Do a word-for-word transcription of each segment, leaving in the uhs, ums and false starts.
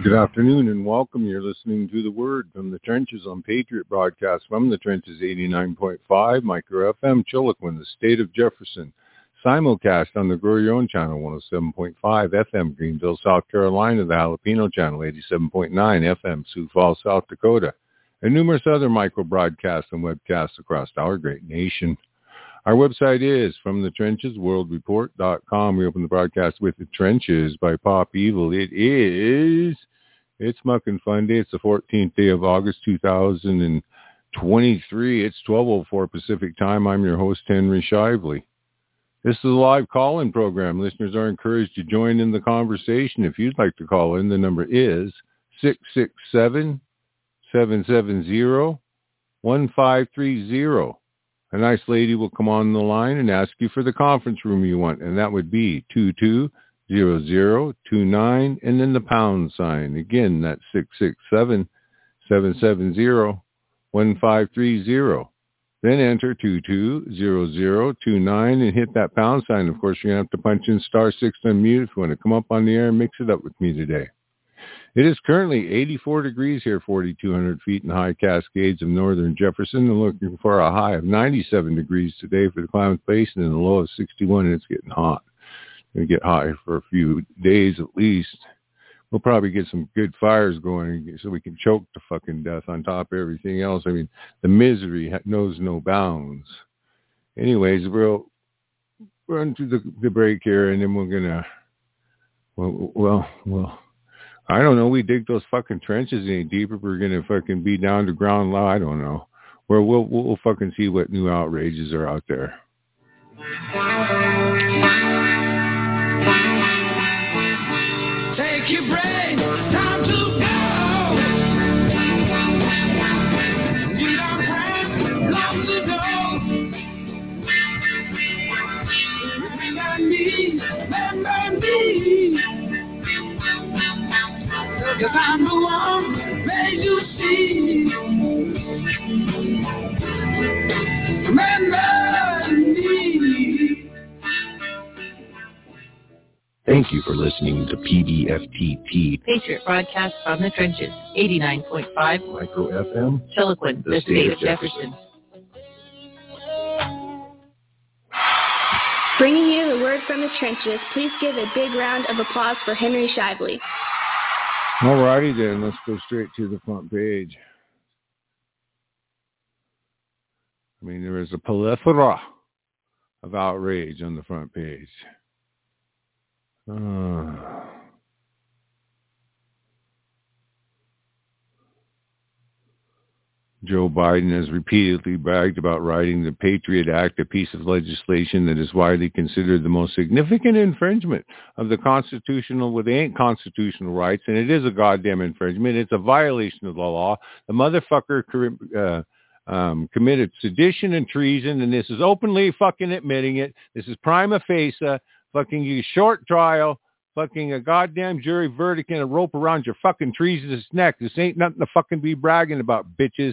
Good afternoon and welcome. You're listening to The Word from the Trenches on Patriot Broadcast from the Trenches eighty-nine point five, Micro F M, Chiloquin, the state of Jefferson. Simulcast on the Grow Your Own channel, one oh seven point five F M, Greenville, South Carolina, the Jalapeno channel, eighty-seven point nine F M, Sioux Falls, South Dakota, and numerous other micro broadcasts and webcasts across our great nation. Our website is from the trenches world report dot com. We open the broadcast with The Trenches by Pop Evil. It is, it's Muckin' Fun Day. It's the fourteenth day of August, two thousand twenty-three. It's twelve oh four Pacific time. I'm your host, Henry Shively. This is a live call-in program. Listeners are encouraged to join in the conversation. If you'd like to call in, the number is six six seven, seven seven zero, one five three zero. A nice lady will come on the line and ask you for the conference room you want, and that would be two two zero zero two nine and then the pound sign. Again, that's six six seven, seven seven zero, one five three zero. Then enter two two zero zero two nine and hit that pound sign. Of course, you're going to have to punch in star six to unmute if you want to come up on the air and mix it up with me today. It is currently eighty-four degrees here, forty-two hundred feet in the high Cascades of northern Jefferson. And looking for a high of ninety-seven degrees today for the Klamath Basin and a low of sixty-one, and it's getting hot. It's going to get hot for a few days at least. We'll probably get some good fires going so we can choke to fucking death on top of everything else. I mean, the misery knows no bounds. Anyways, we'll run through the, the break here, and then we're going to, well, well, well, I don't know. We dig those fucking trenches any deeper. We're going to fucking be down to ground level. I don't know. Where we'll, we'll, we'll fucking see what new outrages are out there. Take your break. Time to go. We don't have long to go. Remember me. Remember me. Cause I'm the one that you see. Remember me. Thank you for listening to P B F T T, Patriot Broadcast from the Trenches, eighty-nine point five Micro F M, Chiloquin, the state of Jefferson. Bringing you the word from the trenches, please give a big round of applause for Henry Shively. Alrighty then, let's go straight to the front page. I mean, there is a plethora of outrage on the front page. Uh, Joe Biden has repeatedly bragged about writing the Patriot Act, a piece of legislation that is widely considered the most significant infringement of the constitutional, well, they ain't constitutional rights, and it is a goddamn infringement. It's a violation of the law. The motherfucker uh, um, committed sedition and treason, and this is openly fucking admitting it. This is prima facie, fucking you short trial, fucking a goddamn jury verdict and a rope around your fucking treasonous neck. This ain't nothing to fucking be bragging about, bitches.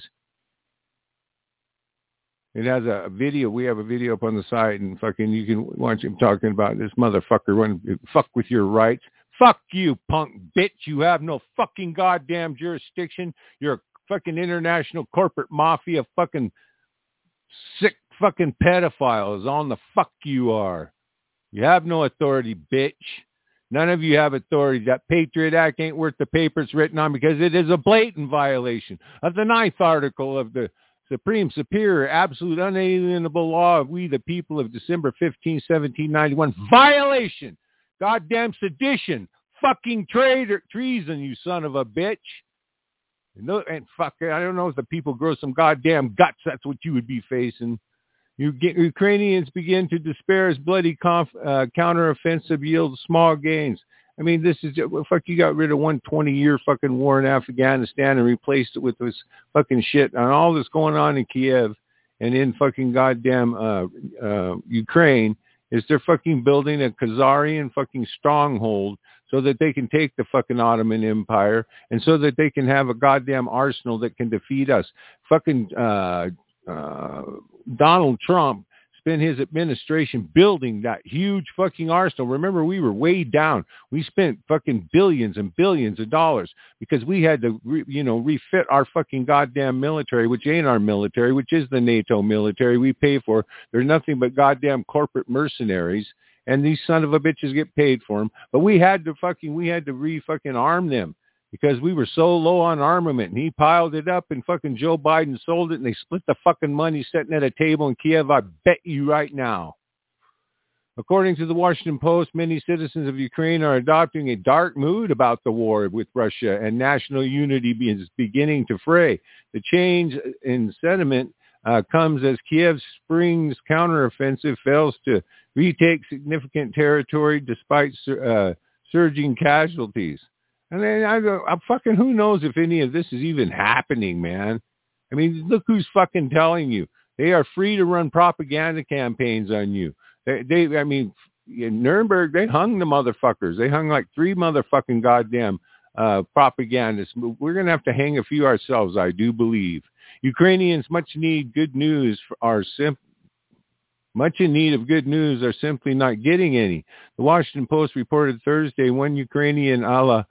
It has a video. We have a video up on the site, and fucking you can watch him talking about this motherfucker when fuck with your rights. Fuck you, punk bitch. You have no fucking goddamn jurisdiction. You're a fucking international corporate mafia fucking sick fucking pedophile is on the fuck you are. You have no authority, bitch. None of you have authority. That Patriot Act ain't worth the paper it's written on because it is a blatant violation of the ninth article of the Supreme, Superior, Absolute, Unalienable Law of We the People of December fifteenth, seventeen ninety-one. Violation. Goddamn sedition. Fucking traitor, treason, you son of a bitch. No, and fuck, I don't know if the people grow some goddamn guts. That's what you would be facing. You get, Ukrainians begin to despair as bloody conf, uh, counteroffensive yields small gains. I mean, this is, fuck, you got rid of one twenty-year fucking war in Afghanistan and replaced it with this fucking shit. And all this going on in Kiev and in fucking goddamn uh, uh, Ukraine is they're fucking building a Khazarian fucking stronghold so that they can take the fucking Ottoman Empire and so that they can have a goddamn arsenal that can defeat us. Fucking uh, uh, Donald Trump spent his administration building that huge fucking arsenal. Remember, we were way down. We spent fucking billions and billions of dollars because we had to, re, you know, refit our fucking goddamn military, which ain't our military, which is the NATO military we pay for. They're nothing but goddamn corporate mercenaries, and these son of a bitches get paid for them. But we had to fucking, we had to re-fucking arm them because we were so low on armament, and he piled it up, and fucking Joe Biden sold it, and they split the fucking money sitting at a table in Kiev. I bet you right now. According to the Washington Post, many citizens of Ukraine are adopting a dark mood about the war with Russia, and national unity is beginning to fray. The change in sentiment uh, comes as Kiev's spring's counteroffensive fails to retake significant territory despite uh, surging casualties. And then I go, I'm fucking, who knows if any of this is even happening, man? I mean, look who's fucking telling you. They are free to run propaganda campaigns on you. They, they I mean, in Nuremberg, they hung the motherfuckers. They hung like three motherfucking goddamn uh, propagandists. We're going to have to hang a few ourselves, I do believe. Ukrainians much need good news for our sim- much in need of good news are simply not getting any. The Washington Post reported Thursday one Ukrainian Alla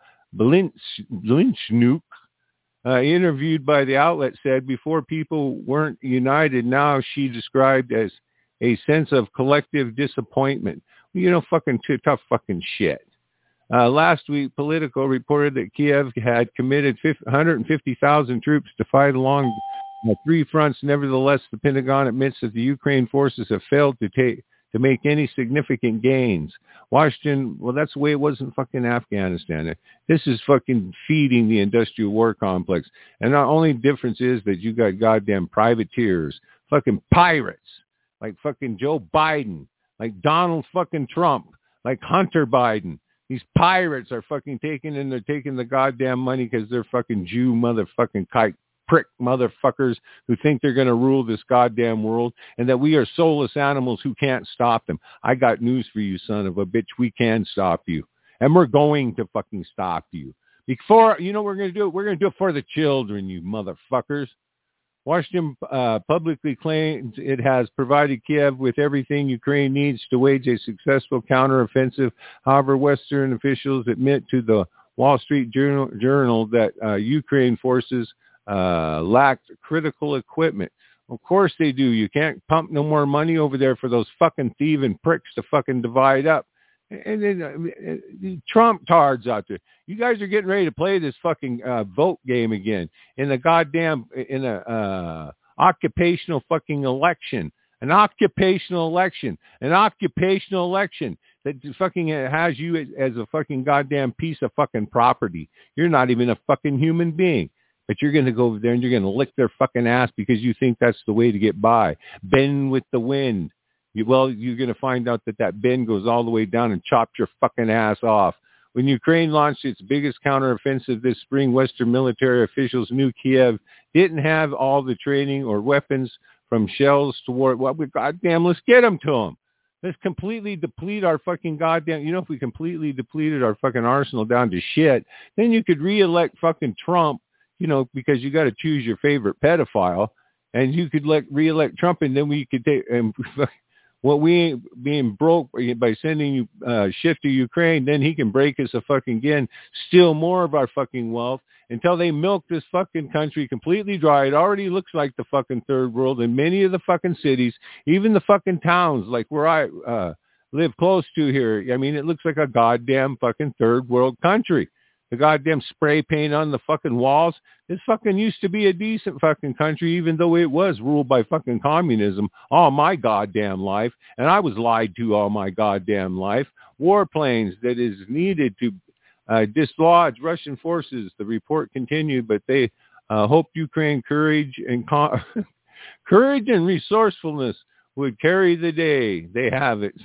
Blinchnook, uh, interviewed by the outlet, said before people weren't united, now she described as a sense of collective disappointment. You know, fucking too tough fucking shit. Uh, last week, Politico reported that Kiev had committed one hundred fifty thousand troops to fight along uh, three fronts. Nevertheless, the Pentagon admits that the Ukraine forces have failed to take to make any significant gains. Washington, well, that's the way it was in fucking Afghanistan. This is fucking feeding the industrial war complex. And the only difference is that you got goddamn privateers, fucking pirates, like fucking Joe Biden, like Donald fucking Trump, like Hunter Biden. These pirates are fucking taking and they're taking the goddamn money because they're fucking Jew motherfucking kike prick motherfuckers who think they're going to rule this goddamn world and that we are soulless animals who can't stop them. I got news for you, son of a bitch. We can stop you. And we're going to fucking stop you. Before, you know what we're going to do? We're going to do it for the children, you motherfuckers. Washington uh, publicly claims it has provided Kiev with everything Ukraine needs to wage a successful counteroffensive. However, Western officials admit to the Wall Street Journal, Journal that uh, Ukraine forces uh, lacked critical equipment. Of course they do. You can't pump no more money over there for those fucking thieving pricks to fucking divide up. And then uh, Trump tards out there. You guys are getting ready to play this fucking uh, vote game again in the goddamn in a uh, occupational fucking election, an occupational election, an occupational election that fucking has you as, as a fucking goddamn piece of fucking property. You're not even a fucking human being, but you're going to go over there and you're going to lick their fucking ass because you think that's the way to get by. Bend with the wind. You, well, you're going to find out that that bend goes all the way down and chops your fucking ass off. When Ukraine launched its biggest counteroffensive this spring, Western military officials knew Kiev didn't have all the training or weapons from shells to war. Well, we, goddamn, let's get them to them. Let's completely deplete our fucking goddamn, you know, if we completely depleted our fucking arsenal down to shit, then you could re-elect fucking Trump, you know, because you got to choose your favorite pedophile, and you could let re-elect Trump, and then we could take, and what we ain't being broke by sending uh, shit to Ukraine, then he can break us a fucking again, steal more of our fucking wealth until they milk this fucking country completely dry. It already looks like the fucking third world in many of the fucking cities, even the fucking towns like where I uh, live close to here. I mean, it looks like a goddamn fucking third world country. The goddamn spray paint on the fucking walls. This fucking used to be a decent fucking country, even though it was ruled by fucking communism all my goddamn life. And I was lied to all my goddamn life. Warplanes that is needed to uh, dislodge Russian forces. The report continued, but they uh, hoped Ukraine courage and con- courage and resourcefulness would carry the day. They have it.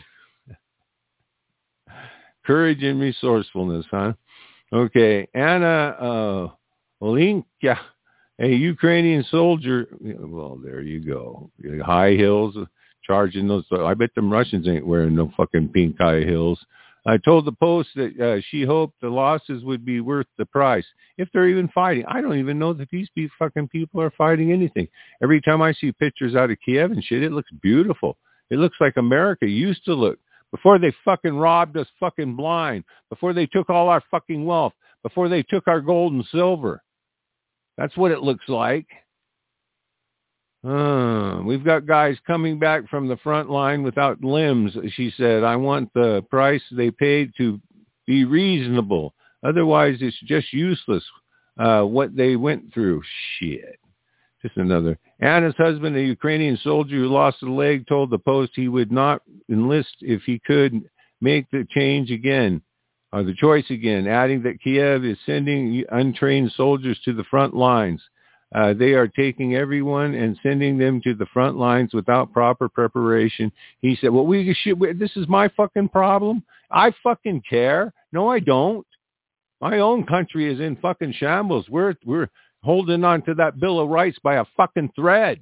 Courage and resourcefulness, huh? Okay, Anna uh, Olenka, a Ukrainian soldier. Well, there you go. High heels, charging those. I bet them Russians ain't wearing no fucking pink high heels. I told the Post that uh, she hoped the losses would be worth the price, if they're even fighting. I don't even know that these fucking people are fighting anything. Every time I see pictures out of Kiev and shit, it looks beautiful. It looks like America used to look before they fucking robbed us fucking blind, before they took all our fucking wealth, before they took our gold and silver. That's what it looks like. Uh, we've got guys coming back from the front line without limbs, she said. I want the price they paid to be reasonable. Otherwise, it's just useless uh, what they went through. Shit. Just another. Anna's husband, a Ukrainian soldier who lost a leg, told the Post he would not enlist if he could make the change again, or the choice again, adding that Kiev is sending untrained soldiers to the front lines. Uh, they are taking everyone and sending them to the front lines without proper preparation. He said, well, we should, we, this is my fucking problem. I fucking care. No, I don't. My own country is in fucking shambles. We're, we're holding on to that Bill of Rights by a fucking thread.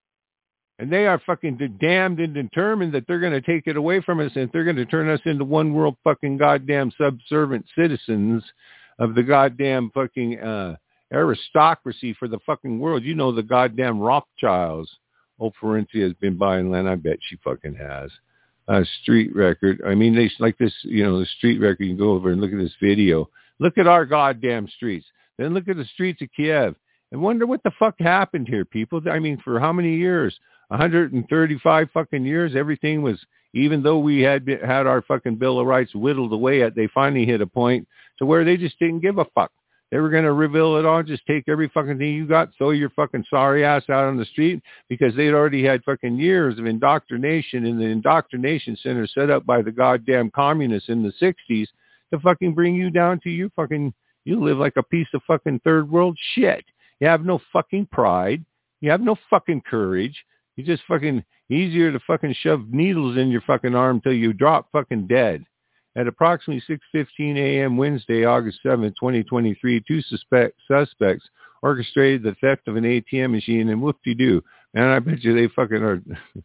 And they are fucking damned and determined that they're going to take it away from us, and they're going to turn us into one world fucking goddamn subservient citizens of the goddamn fucking, uh, aristocracy for the fucking world. You know, the goddamn Rothschilds. Old Ferencia has been buying land. I bet she fucking has. Uh, street record. I mean, they like this, you know, the street record. You can go over and look at this video. Look at our goddamn streets. Then look at the streets of Kiev and wonder what the fuck happened here, people. I mean, for how many years? one hundred thirty-five fucking years. Everything was, even though we had been, had our fucking Bill of Rights whittled away at, they finally hit a point to where they just didn't give a fuck. They were going to reveal it all, just take every fucking thing you got, throw your fucking sorry ass out on the street, because they'd already had fucking years of indoctrination in the indoctrination center set up by the goddamn communists in the sixties to fucking bring you down to you fucking, you live like a piece of fucking third world shit. You have no fucking pride. You have no fucking courage. You just fucking, easier to fucking shove needles in your fucking arm till you drop fucking dead. At approximately six fifteen a.m. Wednesday, August seventh, twenty twenty-three, two suspect, suspects orchestrated the theft of an A T M machine, and whoop-de-doo. Man, I bet you they fucking are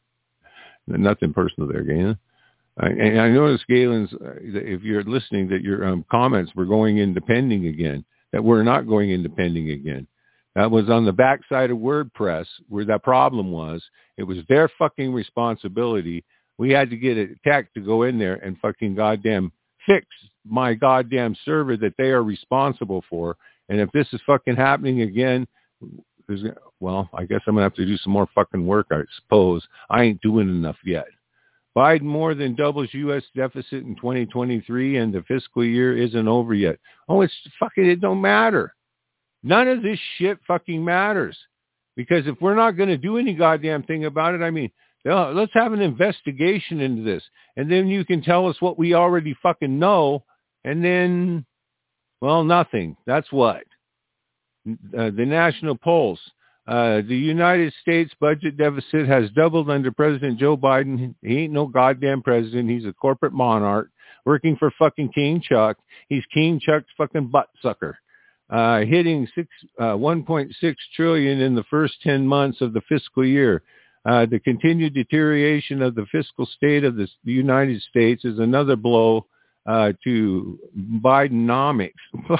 nothing personal there, Galen. I, and I noticed, Galen's, uh, if you're listening, that your um, comments were going into pending again, that we're not going into pending again. That was on the backside of WordPress where that problem was. It was their fucking responsibility. We had to get a tech to go in there and fucking goddamn fix my goddamn server that they are responsible for. And if this is fucking happening again, there's, well, I guess I'm going to have to do some more fucking work, I suppose. I ain't doing enough yet. Biden more than doubles U S deficit in twenty twenty-three, and the fiscal year isn't over yet. Oh, it's fucking, it don't matter. None of this shit fucking matters. Because if we're not going to do any goddamn thing about it, I mean, no, let's have an investigation into this. And then you can tell us what we already fucking know. And then, well, nothing. That's what. Uh, the National Pulse. Uh, the United States budget deficit has doubled under President Joe Biden. He ain't no goddamn president. He's a corporate monarch working for fucking King Chuck. He's King Chuck's fucking butt sucker. Uh, hitting six, uh, one point six trillion in the first ten months of the fiscal year. Uh, the continued deterioration of the fiscal state of the, the United States is another blow uh, to Bidenomics.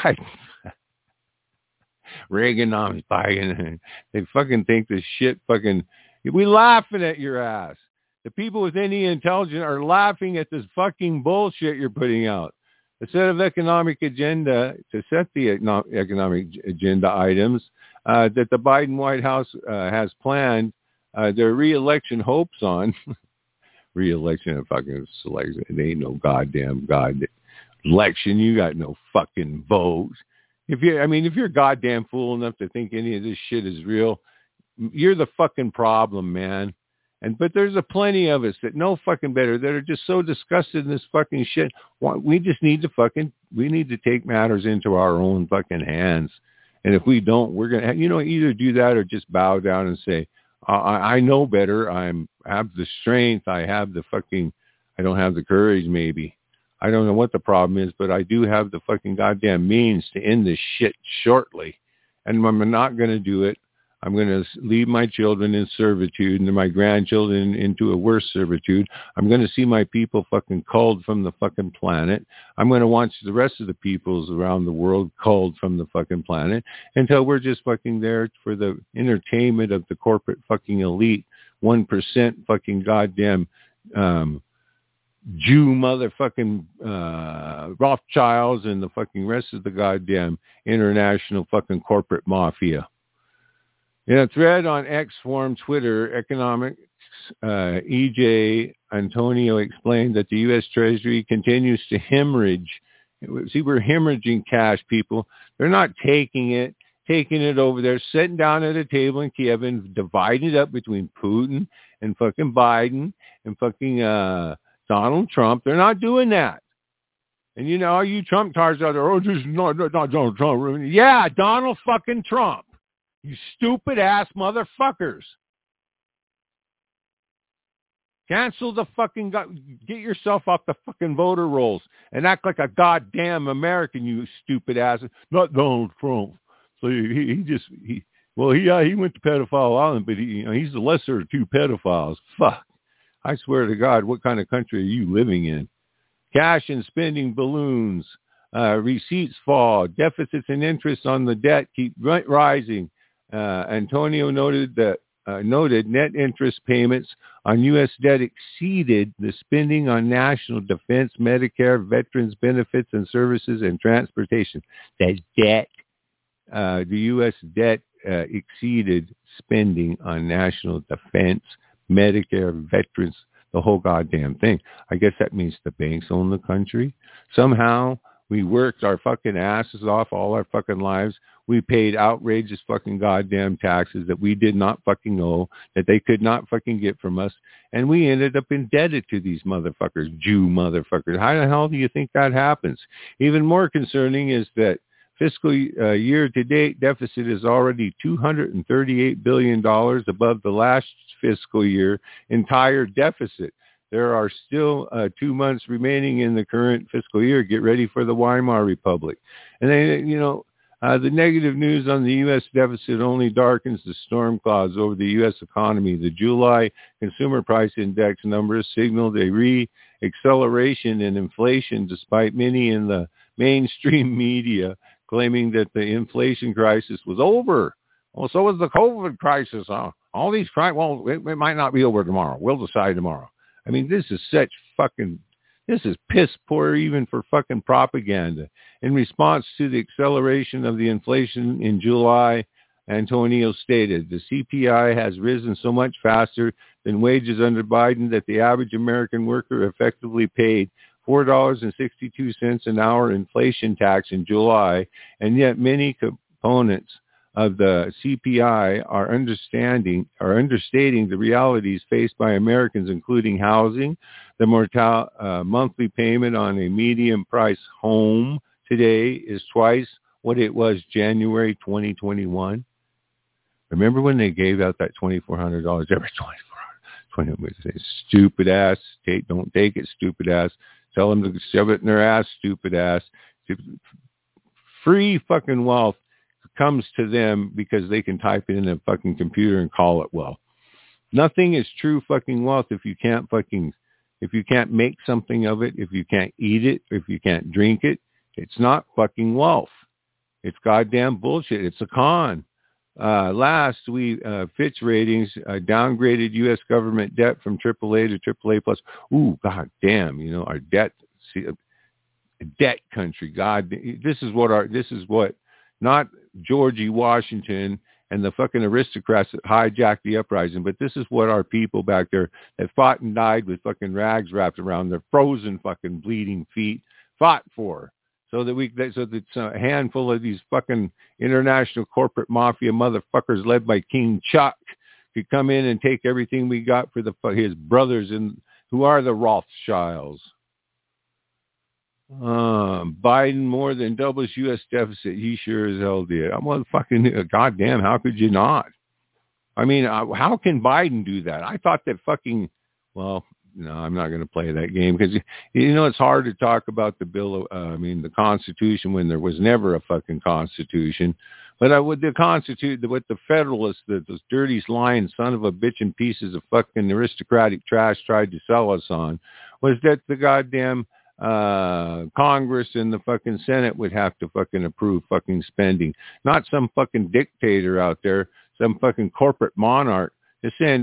Reaganomics, Biden. They fucking think this shit fucking... We laughing at your ass. The people with any intelligence are laughing at this fucking bullshit you're putting out. A set of economic agenda, to set the economic agenda items uh, that the Biden White House uh, has planned Uh, their re-election hopes on re-election and fucking selection. It ain't no goddamn god election. You got no fucking vote. If you, I mean, if you're goddamn fool enough to think any of this shit is real, you're the fucking problem, man. And but there's a plenty of us that know fucking better, that are just so disgusted in this fucking shit. We just need to fucking, we need to take matters into our own fucking hands. And if we don't, we're gonna, you know, either do that or just bow down and say, I, I know better. I'm I have the strength. I have the fucking, I don't have the courage maybe. I don't know what the problem is, but I do have the fucking goddamn means to end this shit shortly. And I'm not going to do it. I'm going to leave my children in servitude and my grandchildren into a worse servitude. I'm going to see my people fucking culled from the fucking planet. I'm going to watch the rest of the peoples around the world culled from the fucking planet until we're just fucking there for the entertainment of the corporate fucking elite, one percent fucking goddamn um, Jew motherfucking uh, Rothschilds and the fucking rest of the goddamn international fucking corporate mafia. In a thread on X form Twitter, Economics uh, E J Antonio explained that the U S Treasury continues to hemorrhage. See, we're hemorrhaging cash, people. They're not taking it, taking it over there, sitting down at a table in Kiev and dividing it up between Putin and fucking Biden and fucking uh, Donald Trump. They're not doing that. And you know, you Trump tars out there, oh, this is not, not Donald Trump. Yeah, Donald fucking Trump. You stupid ass motherfuckers. Cancel the fucking, get yourself off the fucking voter rolls and act like a goddamn American, you stupid ass. Not Donald Trump. So he, he just, he, well, he, uh, he went to Pedophile Island, but he, you know, he's the lesser of two pedophiles. Fuck. I swear to God, what kind of country are you living in? Cash and spending balloons, uh, receipts fall, deficits and interest on the debt keep rising. Uh, Antonio noted that uh, noted net interest payments on U S debt exceeded the spending on national defense, Medicare, veterans benefits and services, and transportation. That debt, uh, the U S debt uh, exceeded spending on national defense, Medicare, veterans, the whole goddamn thing. I guess that means the banks own the country. Somehow we worked our fucking asses off all our fucking lives. We paid outrageous fucking goddamn taxes that we did not fucking owe, that they could not fucking get from us. And we ended up indebted to these motherfuckers, Jew motherfuckers. How the hell do you think that happens? Even more concerning is that fiscal uh, year-to-date deficit is already two hundred thirty-eight billion dollars above the last fiscal year entire deficit. There are still uh, two months remaining in the current fiscal year. Get ready for the Weimar Republic. And then, you know, uh, the negative news on the U S deficit only darkens the storm clouds over the U S economy. The July Consumer Price Index numbers signaled a re-acceleration in inflation, despite many in the mainstream media claiming that the inflation crisis was over. Well, so was the COVID crisis. Huh? All these, cri- well, it, it might not be over tomorrow. We'll decide tomorrow. I mean, this is such fucking, this is piss poor even for fucking propaganda. In response to the acceleration of the inflation in July, Antonio stated, the C P I has risen so much faster than wages under Biden that the average American worker effectively paid four dollars and sixty-two cents an hour inflation tax in July, and yet many components of the C P I are understanding are understating the realities faced by Americans, including housing. The mortal, uh, monthly payment on a medium price home today is twice what it was January twenty twenty-one. Remember when they gave out that twenty-four hundred dollars every twenty-four hundred? Stupid ass. Take, don't take it, stupid ass. Tell them to shove it in their ass, stupid ass. Free fucking wealth comes to them because they can type it in a fucking computer and call it wealth. Nothing is true fucking wealth if you can't fucking, if you can't make something of it, if you can't eat it, if you can't drink it. It's not fucking wealth. It's goddamn bullshit. It's a con. Uh, last, we uh, Fitch Ratings uh, downgraded U S government debt from triple A to triple A plus. Ooh, god damn! You know our debt, see, uh, debt country. God, this is what our this is what not Georgie Washington and the fucking aristocrats that hijacked the uprising, but this is what our people back there that fought and died with fucking rags wrapped around their frozen fucking bleeding feet fought for. So that we, so that a handful of these fucking international corporate mafia motherfuckers led by King Chuck could come in and take everything we got for the his brothers and who are the Rothschilds. Uh, Biden more than doubles U S deficit. He sure as hell did. I'm like, fucking goddamn. How could you not? I mean, uh, how can Biden do that? I thought that fucking well. No, I'm not going to play that game because, you know, it's hard to talk about the bill, of, uh, I mean, the Constitution when there was never a fucking Constitution. But I would, the Constitution, what the Federalists, the, those dirty, lying son of a bitch and pieces of fucking aristocratic trash tried to sell us on was that the goddamn uh, Congress and the fucking Senate would have to fucking approve fucking spending. Not some fucking dictator out there, some fucking corporate monarch. To send what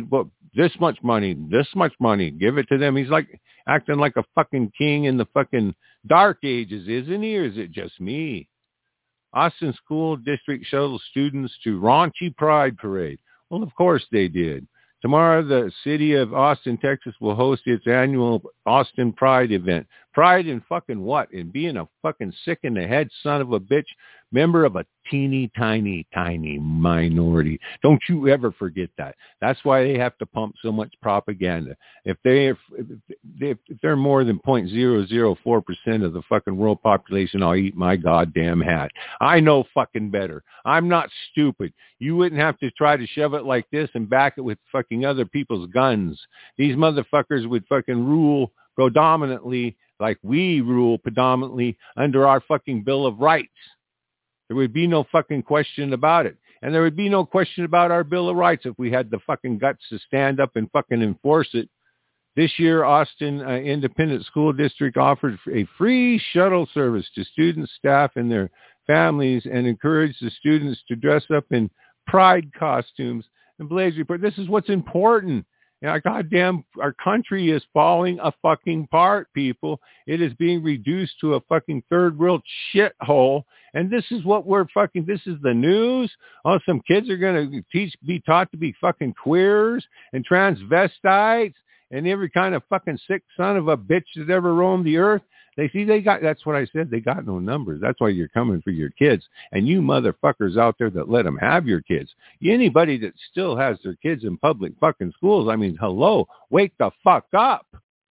this much money, this much money, give it to them. He's like acting like a fucking king in the fucking dark ages, isn't he? Or is it just me? Austin School District shuttles students to raunchy Pride Parade. Well, of course they did. Tomorrow, the city of Austin, Texas will host its annual Austin Pride event. Pride in fucking what? In being a fucking sick in the head son of a bitch, member of a teeny, tiny, tiny minority. Don't you ever forget that. That's why they have to pump so much propaganda. If, they, if, if they're more than zero point zero zero four percent of the fucking world population, I'll eat my goddamn hat. I know fucking better. I'm not stupid. You wouldn't have to try to shove it like this and back it with fucking other people's guns. These motherfuckers would fucking rule predominantly like we rule predominantly under our fucking Bill of Rights. There would be no fucking question about it. And there would be no question about our Bill of Rights if we had the fucking guts to stand up and fucking enforce it. This year, Austin uh, Independent School District offered a free shuttle service to students, staff, and their families and encouraged the students to dress up in pride costumes and blaze report. This is what's important. You know, goddamn, our country is falling a fucking apart, people. It is being reduced to a fucking third world shithole. And this is what we're fucking, this is the news. Oh, some kids are going to teach, be taught to be fucking queers and transvestites and every kind of fucking sick son of a bitch that ever roamed the earth. They see, they got, that's what I said. They got no numbers. That's why you're coming for your kids. And you motherfuckers out there that let them have your kids. Anybody that still has their kids in public fucking schools, I mean, hello, wake the fuck up.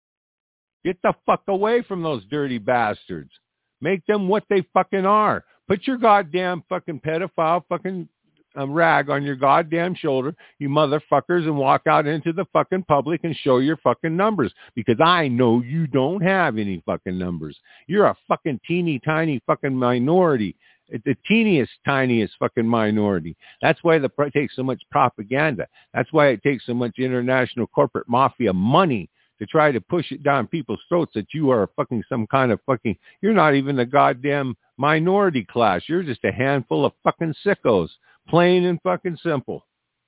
Get the fuck away from those dirty bastards. Make them what they fucking are. Put your goddamn fucking pedophile fucking um, rag on your goddamn shoulder, you motherfuckers, and walk out into the fucking public and show your fucking numbers. Because I know you don't have any fucking numbers. You're a fucking teeny tiny fucking minority. The teeniest, tiniest fucking minority. That's why the it takes so much propaganda. That's why it takes so much international corporate mafia money to try to push it down people's throats that you are fucking some kind of fucking, you're not even the goddamn minority class. You're just a handful of fucking sickos. Plain and fucking simple.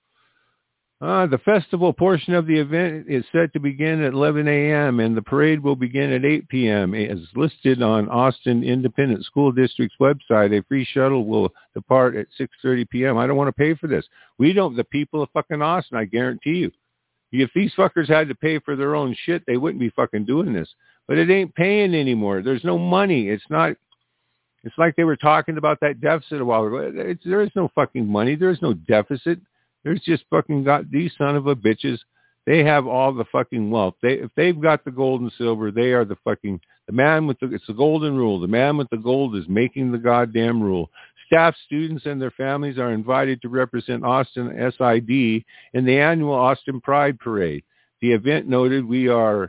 Uh, the festival portion of the event is set to begin at eleven a.m. and the parade will begin at eight p.m. As listed on Austin Independent School District's website, a free shuttle will depart at six thirty p.m. I don't want to pay for this. We don't, the people of fucking Austin, I guarantee you. If these fuckers had to pay for their own shit, they wouldn't be fucking doing this. But it ain't paying anymore. There's no money. It's not... It's like they were talking about that deficit a while ago. It's, there is no fucking money. There's no deficit. There's just fucking got these son of a bitches. They have all the fucking wealth. They, if they've got the gold and silver, they are the fucking, the man with the, it's the golden rule. The man with the gold is making the goddamn rule. Staff, students, and their families are invited to represent Austin S I D in the annual Austin Pride Parade. The event noted we are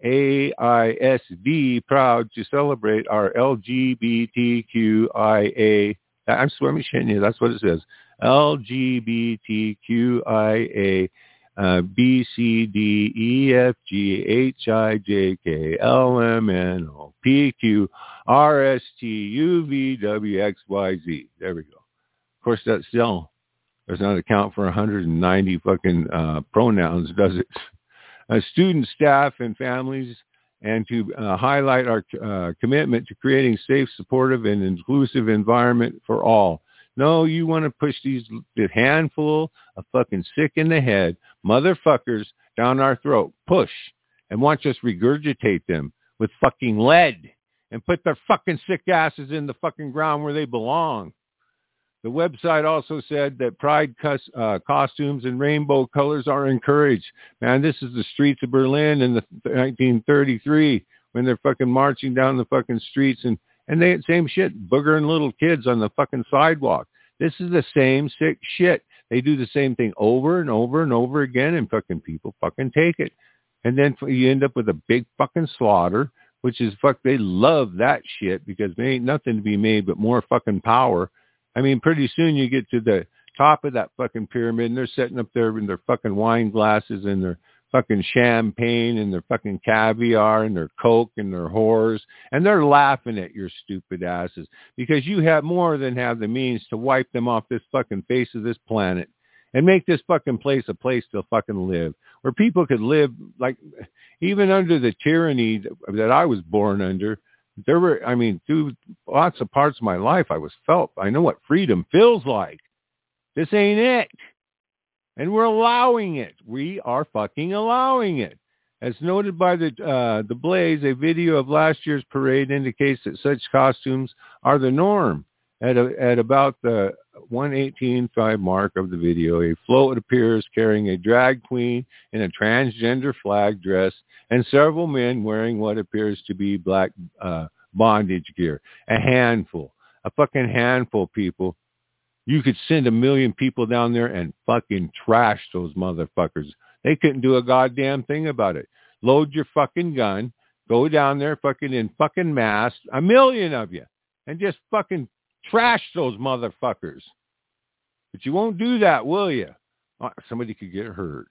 A I S D proud to celebrate our L G B T Q I A. I'm swimming shitting you. That's what it says. L G B T Q I A uh, B C D E F G H I J K L M N O P Q R S T U V W X Y Z. There we go. Of course, that still does not account for one hundred ninety fucking uh, pronouns, does it? Uh, students, staff, and families, and to uh, highlight our uh, commitment to creating safe, supportive, and inclusive environment for all. No, you want to push these this handful of fucking sick in the head motherfuckers down our throat. Push. And watch us regurgitate them with fucking lead and put their fucking sick asses in the fucking ground where they belong. The website also said that pride cus- uh, costumes and rainbow colors are encouraged. Man, this is the streets of Berlin in the nineteen thirty-three when they're fucking marching down the fucking streets and, and they same shit, boogering little kids on the fucking sidewalk. This is the same sick shit. They do the same thing over and over and over again and fucking people fucking take it. And then you end up with a big fucking slaughter, which is fuck, they love that shit because there ain't nothing to be made but more fucking power. I mean, pretty soon you get to the top of that fucking pyramid and they're sitting up there in their fucking wine glasses and their fucking champagne and their fucking caviar and their coke and their whores. And they're laughing at your stupid asses because you have more than have the means to wipe them off this fucking face of this planet. and make this fucking place a place to fucking live, where people could live like, even under the tyranny that, that I was born under. There were, I mean, through lots of parts of my life, I was felt. I know what freedom feels like. This ain't it. And we're allowing it. We are fucking allowing it. As noted by the uh, the Blaze, a video of last year's parade indicates that such costumes are the norm. At a, at about the one eighteen point five mark of the video, a float appears carrying a drag queen in a transgender flag dress and several men wearing what appears to be black uh, bondage gear. A handful. A fucking handful, people. You could send a million people down there and fucking trash those motherfuckers. They couldn't do a goddamn thing about it. Load your fucking gun, go down there fucking in fucking mass, a million of you, and just fucking trash those motherfuckers. But you won't do that, will you? Oh, somebody could get hurt.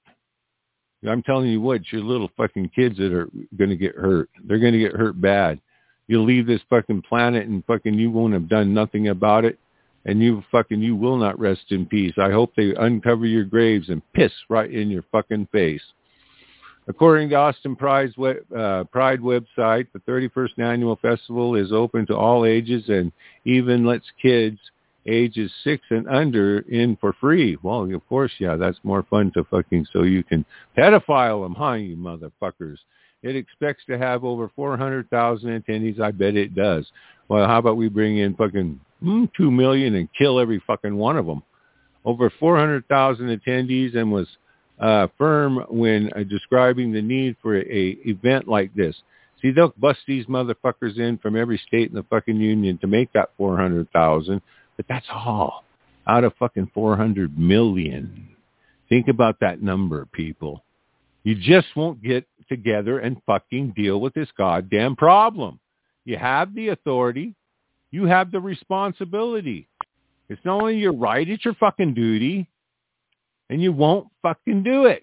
I'm telling you what, it's your little fucking kids that are going to get hurt. They're going to get hurt bad. You'll leave this fucking planet and fucking you won't have done nothing about it. And you fucking, you will not rest in peace. I hope they uncover your graves and piss right in your fucking face. According to Austin Pride's web, uh, Pride website, the thirty-first annual festival is open to all ages and even lets kids ages six and under in for free. Well, of course, yeah, that's more fun to fucking, so you can pedophile them, huh, you motherfuckers. It expects to have over four hundred thousand attendees. I bet it does. Well, how about we bring in fucking mm, two million and kill every fucking one of them? Over four hundred thousand attendees, and was uh, firm when uh, describing the need for a, a event like this. See, they'll bust these motherfuckers in from every state in the fucking union to make that four hundred thousand, but that's all out of fucking four hundred million. Think about that number, people. You just won't get together and fucking deal with this goddamn problem. You have the authority. You have the responsibility. It's not only your right, it's your fucking duty. And you won't fucking do it.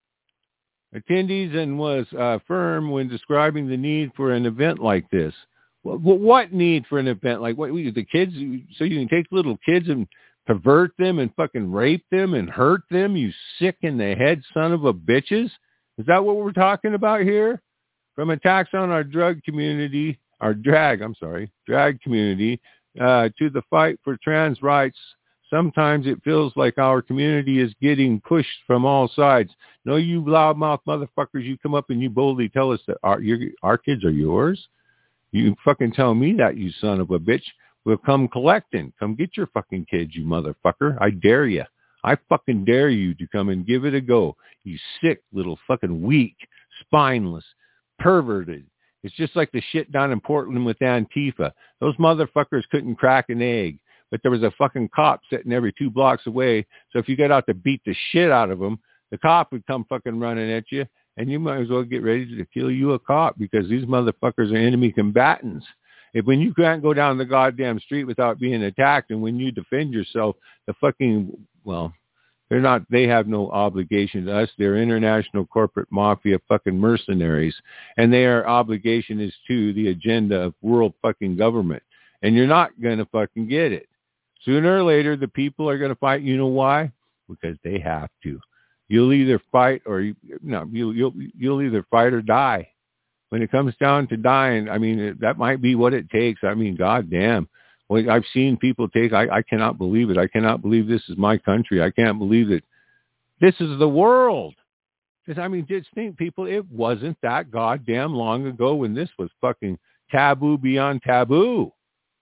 Attendees and was uh, firm when describing the need for an event like this. What, what need for an event like what? The kids, so you can take little kids and pervert them and fucking rape them and hurt them, you sick in the head son of a bitches? Is that what we're talking about here? From attacks on our drug community, our drag, I'm sorry, drag community, uh, to the fight for trans rights, sometimes it feels like our community is getting pushed from all sides. No, you loudmouth motherfuckers, you come up and you boldly tell us that our, your, our kids are yours. You fucking tell me that, you son of a bitch. We'll come collecting. Come get your fucking kids, you motherfucker. I dare you. I fucking dare you to come and give it a go. You sick little fucking weak, spineless, perverted. It's just like the shit down in Portland with Antifa. Those motherfuckers couldn't crack an egg, but there was a fucking cop sitting every two blocks away. So if you got out to beat the shit out of them, the cop would come fucking running at you, and you might as well get ready to kill you a cop, because these motherfuckers are enemy combatants. If when you can't go down the goddamn street without being attacked, and when you defend yourself, the fucking, well, they're not, they have no obligation to us. They're international corporate mafia fucking mercenaries, and their obligation is to the agenda of world fucking government. And you're not going to fucking get it. Sooner or later, the people are going to fight. You know why? Because they have to. You'll either fight or, you, no, you'll, you'll, you'll either fight or die. When it comes down to dying, I mean, that might be what it takes. I mean, goddamn. Well, I've seen people take, I, I cannot believe it. I cannot believe this is my country. I can't believe that this is the world. Because, I mean, just think, people, it wasn't that goddamn long ago when this was fucking taboo beyond taboo.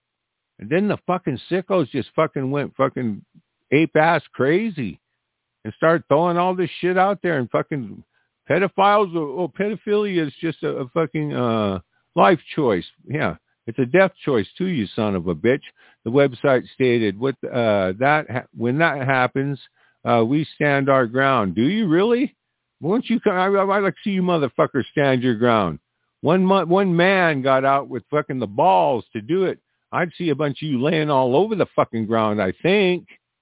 And then the fucking sickos just fucking went fucking ape-ass crazy and started throwing all this shit out there, and fucking pedophiles, or, or pedophilia is just a, a fucking uh, life choice. Yeah. It's a death choice too, you son of a bitch. The website stated, "What uh, that ha- when that happens, uh, we stand our ground." Do you really? Won't you come? I, I'd like to see you motherfuckers stand your ground. One month, one man got out with fucking the balls to do it. I'd see a bunch of you laying all over the fucking ground, I think.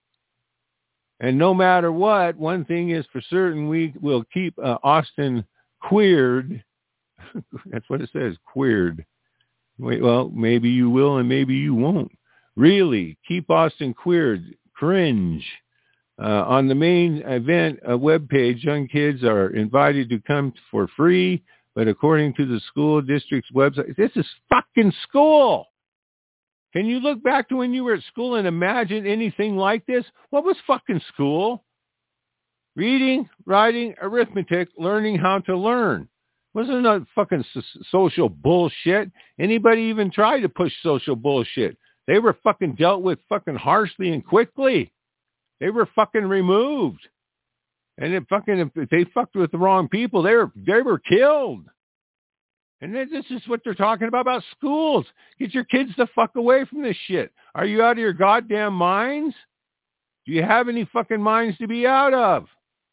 And no matter what, one thing is for certain: we will keep uh, Austin queered. That's what it says, queered. Wait, well, maybe you will and maybe you won't. Really, keep Austin queered. Cringe. Uh, on the main event uh, webpage, young kids are invited to come for free, but according to the school district's website, this is fucking school. Can you look back to when you were at school and imagine anything like this? What was fucking school? Reading, writing, arithmetic, learning how to learn. Wasn't that fucking social bullshit? Anybody even tried to push social bullshit? They were fucking dealt with fucking harshly and quickly. They were fucking removed. And if fucking if they fucked with the wrong people, they were they were killed. And then this is what they're talking about about schools. Get your kids the fuck away from this shit. Are you out of your goddamn minds? Do you have any fucking minds to be out of?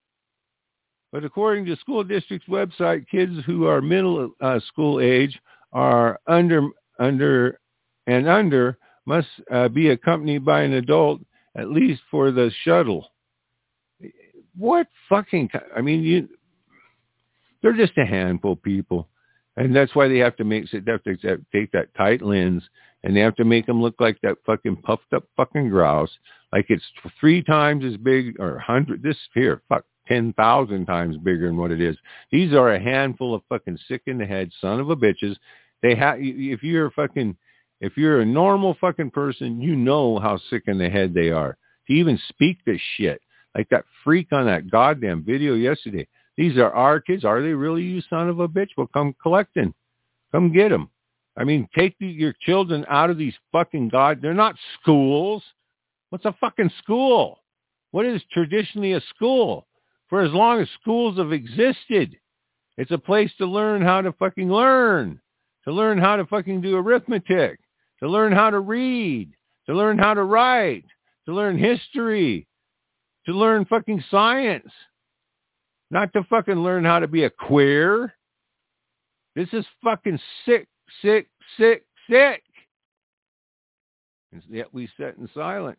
But according to school district's website, kids who are middle uh, school age are under under and under must uh, be accompanied by an adult, at least for the shuttle. What fucking, I mean, you, they're just a handful of people. And that's why they have to make, they have to take that tight lens, and they have to make them look like that fucking puffed up fucking grouse, like it's three times as big, or a hundred, this here, fuck, ten thousand times bigger than what it is. These are a handful of fucking sick in the head son of a bitches. They have, if you're fucking, if you're a normal fucking person, you know how sick in the head they are to even speak this shit. Like that freak on that goddamn video yesterday. These are our kids. Are they really, you son of a bitch? Well, come collecting. Come get them. I mean, take the, your children out of these fucking god. They're not schools. What's a fucking school? What is traditionally a school? For as long as schools have existed, it's a place to learn how to fucking learn, to learn how to fucking do arithmetic, to learn how to read, to learn how to write, to learn history, to learn fucking science, not to fucking learn how to be a queer. This is fucking sick, sick, sick, sick. And yet we sat in silence.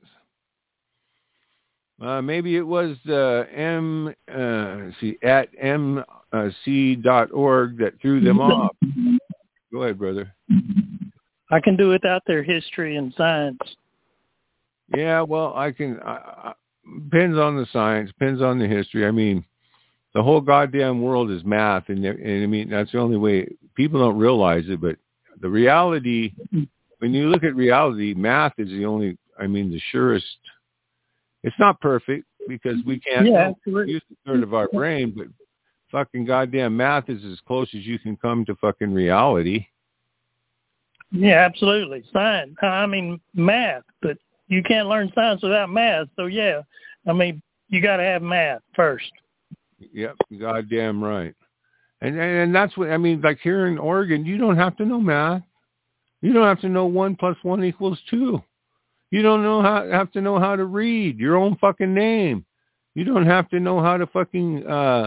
Uh, maybe it was uh, M, uh, see, at M C dot org that threw them off. Go ahead, brother. I can do without their history and science. Yeah, well, I can. I, I, depends on the science, depends on the history. I mean, the whole goddamn world is math, and, and I mean that's the only way. People don't realize it, but the reality, when you look at reality, math is the only. I mean, the surest. It's not perfect because we can't yeah, use a third of our brain, but fucking goddamn math is as close as you can come to fucking reality. Yeah, absolutely. Science. I mean, math, but you can't learn science without math. So, yeah, I mean, you got to have math first. Yep, goddamn right. And, and and that's what, I mean, like here in Oregon, you don't have to know math. You don't have to know one plus one equals two. You don't know how have to know how to read your own fucking name. You don't have to know how to fucking uh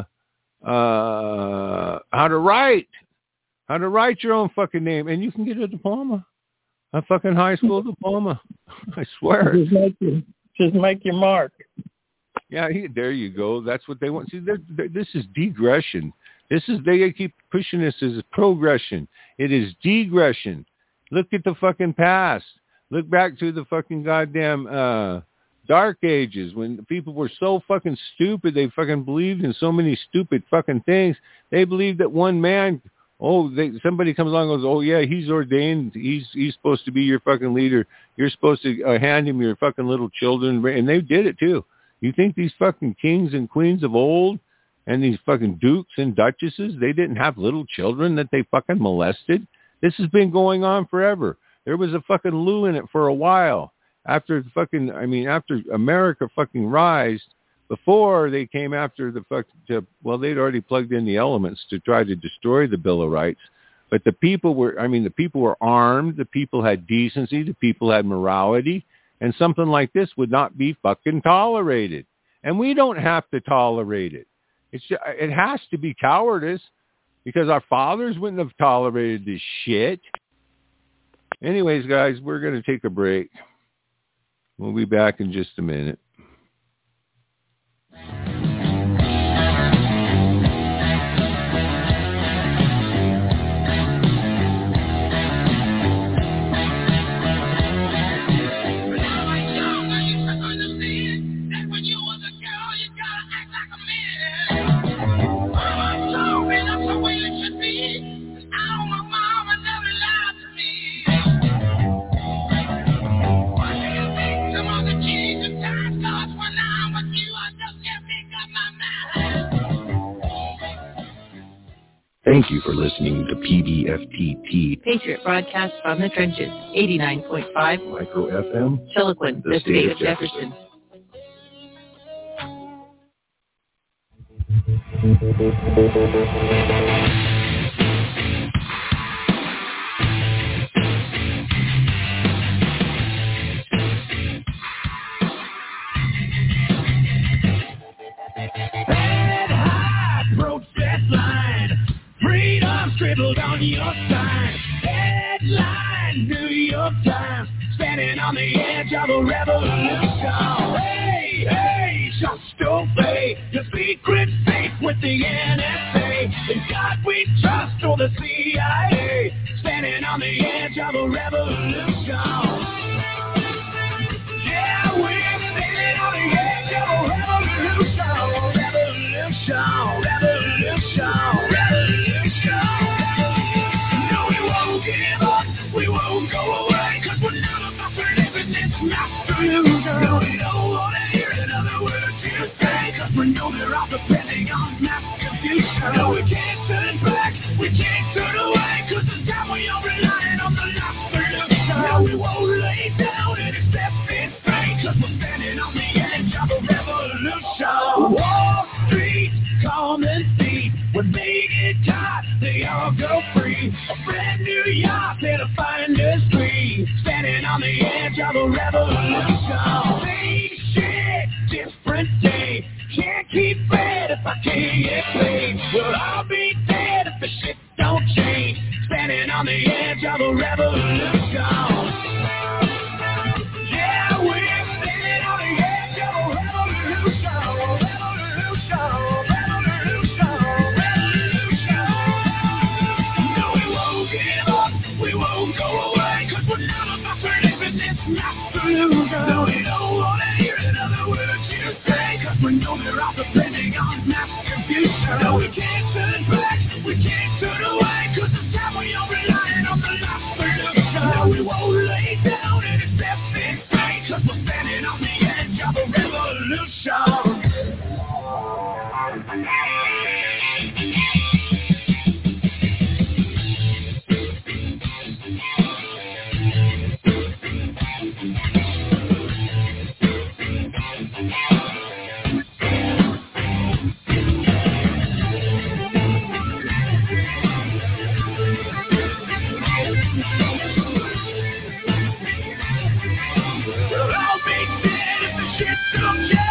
uh how to write. How to write your own fucking name, and you can get a diploma. A fucking high school diploma. I swear. Just make your, just make your mark. Yeah, he, there you go. That's what they want. See, they're, they're, this is degression. This is, they keep pushing this as progression. It is degression. Look at the fucking past. Look back to the fucking goddamn uh, dark ages when people were so fucking stupid. They fucking believed in so many stupid fucking things. They believed that one man, oh, they, somebody comes along and goes, oh, yeah, he's ordained. He's he's supposed to be your fucking leader. You're supposed to uh, hand him your fucking little children. And they did it, too. You think these fucking kings and queens of old and these fucking dukes and duchesses, they didn't have little children that they fucking molested? This has been going on forever. There was a fucking Lou in it for a while. After fucking, I mean, after America fucking rised, before they came after the fuck, to, well, they'd already plugged in the elements to try to destroy the Bill of Rights. But the people were, I mean, the people were armed. The people had decency. The people had morality. And something like this would not be fucking tolerated. And we don't have to tolerate it. It's just, it has to be cowardice because our fathers wouldn't have tolerated this shit. Anyways, guys, we're going to take a break. We'll be back in just a minute. When you was a Thank you for listening to P B F T T, Patriot Broadcast from the Trenches, eighty-nine point five Micro F M, Chiloquin, the, the state of Jefferson. Head high, protest line, freedom scribbled on your sign. Headline, New York Times, standing on the edge of a revolution. Hey, hey, just obey your secret safe with the N S A. In God we trust, or the C I A, standing on the edge of a revolution. Yeah, we're standing on the edge of a revolution. Revolution, revolution, revolution. No, we won't give up, we won't go away, cause we're not about to live in this master illusion. No, we don't want to hear another word you say, cause we know they're all depending on mass confusion. No, we can't turn back, we can't turn away, cause this time we are relying on the last solution. No, we won't lay down and accept this fate, cause we're standing on the edge of a revolution. Wall Street, calm and see, when they get caught, they all go free. A brand new yacht and a finder's fee, standing on the edge of a revolution. Same shit, different day, can't keep it if I can't get paid. Well, I'll be dead if the shit don't change, standing on the edge of a revolution. Yeah, we're standing on the edge of a revolution. Revolution, revolution, revolution. No, we won't give up, we won't go away, cause we're not about to live in this master illusion. No, we don't want to hear another word you say, cause we know they're all depending on mass confusion. No, we can't turn back, we can't turn away, cause this time we are relying on the last solution. No, we won't lay down and accept this fate, cause we're standing on the edge of a revolution. Well, I'll be dead if the shit don't change.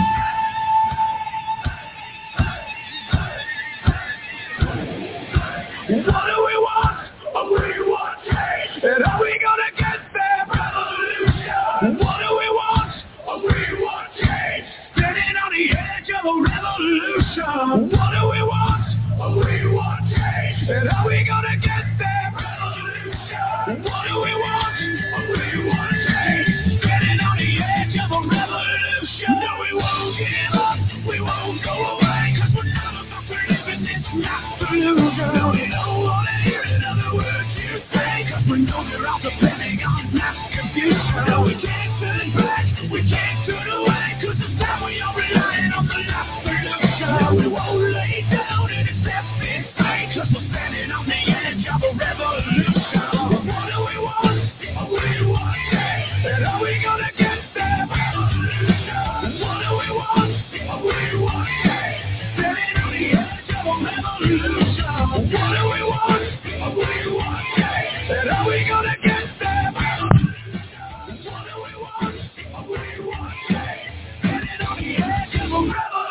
What do we want? Oh, we want change. And are we gonna get there? Revolution. What do we want? Oh, we want change. Standing on the edge of a revolution. What do we want? Oh, we want change. And are we gonna get there? Revolution. What do we want? Oh, we want change. Standing on the edge of a revolution. No, we won't give up, we won't go away, cause we're not about to live in this master illusion. No, we don't want to hear another word you say, cause we know they're all depending on mass confusion. No, we can't turn back, we can't turn away, cause this time we are relying on the last solution. No, we won't lay down and accept this fate, cause we're standing on the edge of a revolution. What do we want? Oh, we want change. And are we gonna get there? Revolution. What do we want? Oh, we want change. Standing on the edge of a revolution. What do we want? Oh, we want change. And are we gonna get there? Revolution. What do we want? Oh, we want change. Standing on the edge of a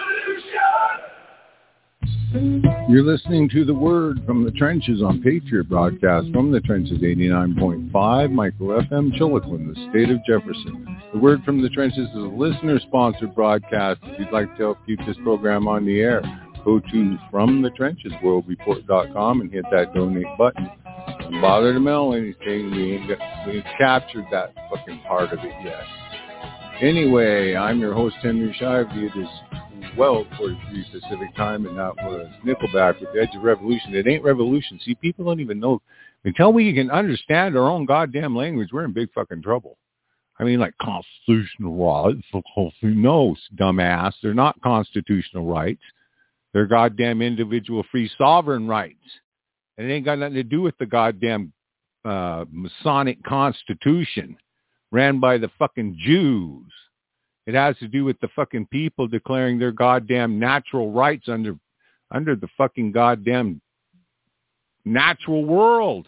revolution. You're listening to The Word from the Trenches on Patriot Broadcast from the Trenches, eighty-nine point five, Micro F M, Chiloquin, the state of Jefferson. The Word from the Trenches is a listener-sponsored broadcast. If you'd like to help keep this program on the air, go to from the trenches world report dot com and hit that donate button. Don't bother to mail anything. We ain't, got, we ain't captured that fucking part of it yet. Anyway, I'm your host, Henry Shively. It is twelve forty-three Pacific time, and that was Nickelback with The Edge of Revolution. It ain't revolution. See, people don't even know. Until we can understand our own goddamn language, we're in big fucking trouble. I mean, like constitutional rights. No, dumbass. They're not constitutional rights. They're goddamn individual free sovereign rights. And it ain't got nothing to do with the goddamn uh, Masonic Constitution ran by the fucking Jews. It has to do with the fucking people declaring their goddamn natural rights under under the fucking goddamn natural world.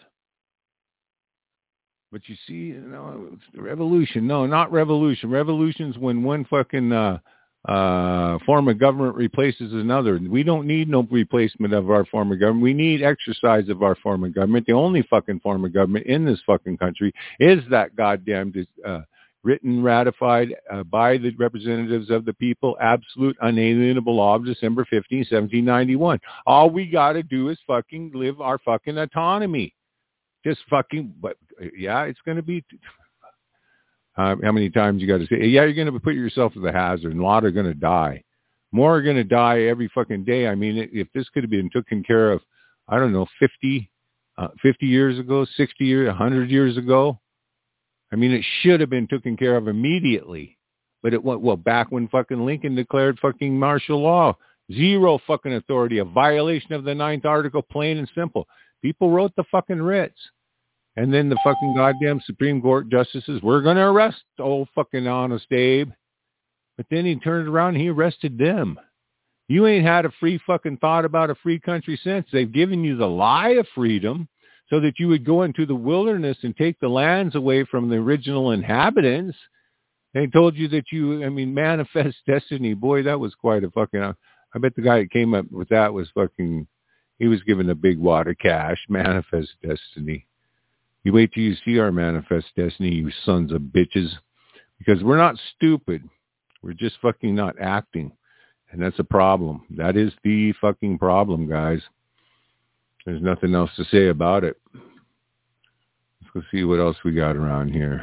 But you see, you know, it's the revolution. No, not revolution. Revolution's when one fucking uh, uh, form of government replaces another. We don't need no replacement of our form of government. We need exercise of our form of government. The only fucking form of government in this fucking country is that goddamn uh, written, ratified uh, by the representatives of the people, absolute unalienable law of December fifteenth, seventeen ninety-one. All we got to do is fucking live our fucking autonomy. Just fucking, but yeah, it's going to be, uh, how many times you got to say, yeah, you're going to put yourself to the hazard, and a lot are going to die. More are going to die every fucking day. I mean, if this could have been taken care of, I don't know, fifty, uh, fifty years ago, sixty years, one hundred years ago, I mean, it should have been taken care of immediately. But it went, well, back when fucking Lincoln declared fucking martial law, zero fucking authority, a violation of the ninth article, plain and simple. People wrote the fucking writs. And then the fucking goddamn Supreme Court justices, we're going to arrest old fucking Honest Abe. But then he turned around and he arrested them. You ain't had a free fucking thought about a free country since. They've given you the lie of freedom so that you would go into the wilderness and take the lands away from the original inhabitants. They told you that you, I mean, manifest destiny. Boy, that was quite a fucking, I bet the guy that came up with that was fucking, he was given a big wad of cash, manifest destiny. You wait till you see our manifest destiny, you sons of bitches. Because we're not stupid. We're just fucking not acting. And that's a problem. That is the fucking problem, guys. There's nothing else to say about it. Let's go see what else we got around here.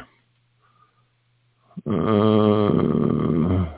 Uh,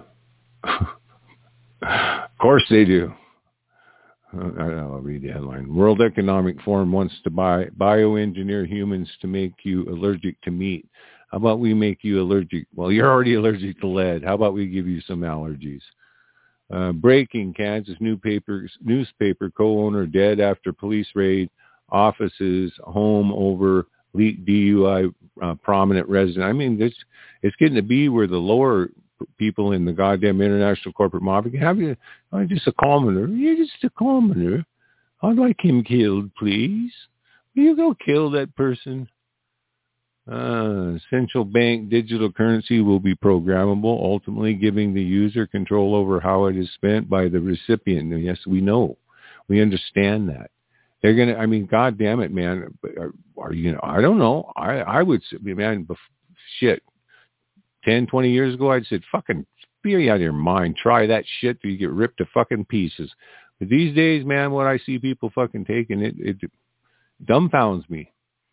of course they do. Uh, I'll read the headline. World Economic Forum wants to buy bioengineer humans to make you allergic to meat. How about we make you allergic? Well, you're already allergic to lead. How about we give you some allergies? Uh, breaking, Kansas newspapers, newspaper co-owner dead after police raid offices, home over leaked D U I uh, prominent resident. I mean, this it's getting to be where the lower people in the goddamn international corporate mafia can have you. I'm just a commoner. You're just a commoner. I'd like him killed, please. Will you go kill that person? Uh, central bank digital currency will be programmable, ultimately giving the user control over how it is spent by the recipient. And yes, we know. We understand that. They're going to, I mean, God damn it, man. Are, are you know, I don't know. I, I would say, man, shit, ten, twenty years ago, I'd said, fucking be out of your mind. Try that shit till you get ripped to fucking pieces. But these days, man, what I see people fucking taking, it, it dumbfounds me.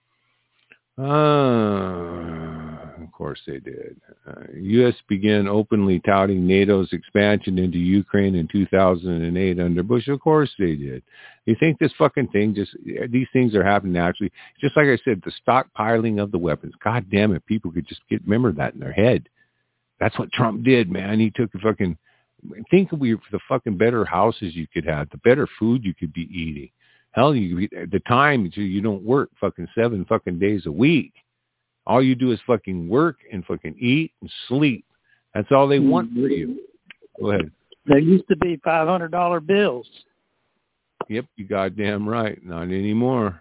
Uh, of course they did. Uh, U S began openly touting NATO's expansion into Ukraine in two thousand eight under Bush. Of course they did. You think this fucking thing just, these things are happening naturally. Just like I said, the stockpiling of the weapons. God damn it, people could just get, remember that in their head. That's what Trump did, man. He took the fucking, think of the fucking better houses you could have, the better food you could be eating. Hell, you the time you don't work fucking seven fucking days a week. All you do is fucking work and fucking eat and sleep. That's all they want for you. Go ahead. There used to be five hundred dollar bills. Yep, you goddamn right. Not anymore.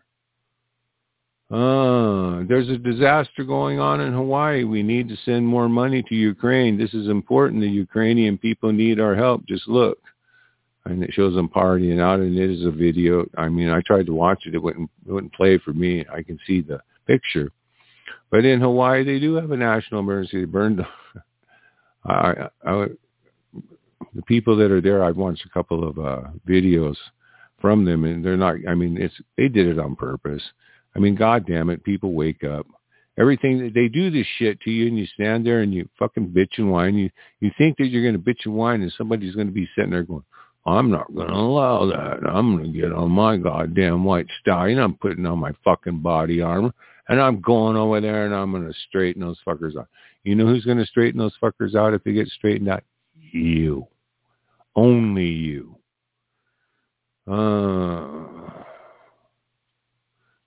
Uh, there's a disaster going on in Hawaii. We need to send more money to Ukraine. This is important. The Ukrainian people need our help. Just look. And it shows them partying out, and it is a video. I mean, I tried to watch it. It wouldn't, it wouldn't play for me. I can see the picture. But in Hawaii, they do have a national emergency. They burned I, I, the people that are there. I've watched a couple of uh, videos from them, and they're not, I mean, it's they did it on purpose. I mean, God damn it, people wake up. Everything, they do this shit to you, and you stand there and you fucking bitch and whine. You, you think that you're going to bitch and whine, and somebody's going to be sitting there going, I'm not going to allow that. I'm going to get on my goddamn white stallion. I'm putting on my fucking body armor, and I'm going over there, and I'm going to straighten those fuckers out. You know who's going to straighten those fuckers out if they get straightened out? You. Only you. Uh,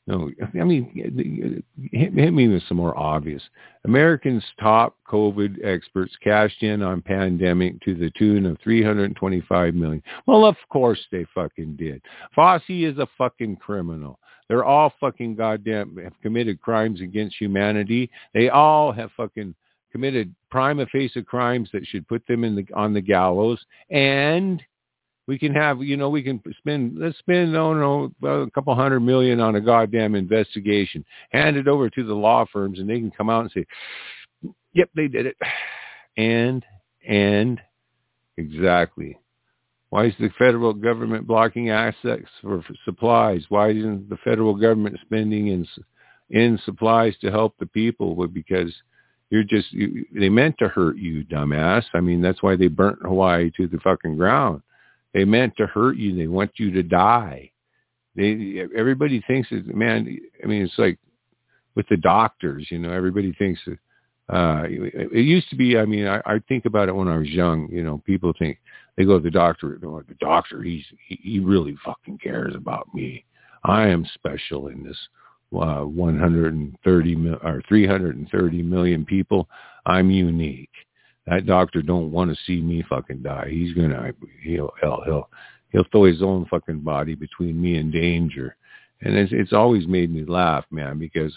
No, I mean, hit, hit me with some more obvious. Americans' top COVID experts cashed in on pandemic to the tune of three hundred twenty-five million dollars. Well, of course they fucking did. Fauci is a fucking criminal. They're all fucking goddamn have committed crimes against humanity. They all have fucking committed prima facie crimes that should put them in the on the gallows. And we can have, you know, we can spend, let's spend, oh no, a couple hundred million on a goddamn investigation. Hand it over to the law firms and they can come out and say, yep, they did it. And, and, exactly. Why is the federal government blocking access for, for supplies? Why isn't the federal government spending in, in supplies to help the people? Well, because you're just, you, they meant to hurt you, dumbass. I mean, that's why they burnt Hawaii to the fucking ground. They meant to hurt you. They want you to die. They, everybody thinks that, man, I mean, it's like with the doctors, you know, everybody thinks that, uh, it, it used to be, I mean, I, I think about it when I was young, you know, people think, they go to the doctor, they're like, the doctor, he's, he, he really fucking cares about me. I am special in this uh, one hundred thirty mil, or three hundred thirty million people. I'm unique. That doctor don't want to see me fucking die. He's gonna, he'll, hell, he'll, he'll throw his own fucking body between me and danger. And it's, it's always made me laugh, man, because